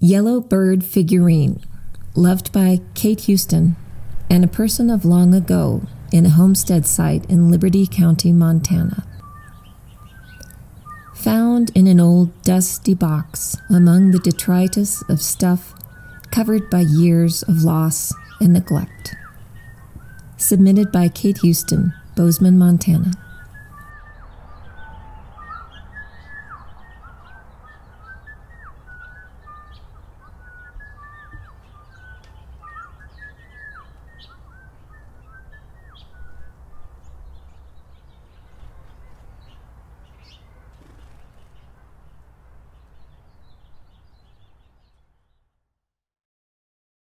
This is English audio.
Yellow Bird Figurine, loved by Kate Houston and a person of long ago in a homestead site in Liberty County, Montana. Found in an old dusty box among the detritus of stuff covered by years of loss and neglect. Submitted by Kate Houston, Bozeman, Montana.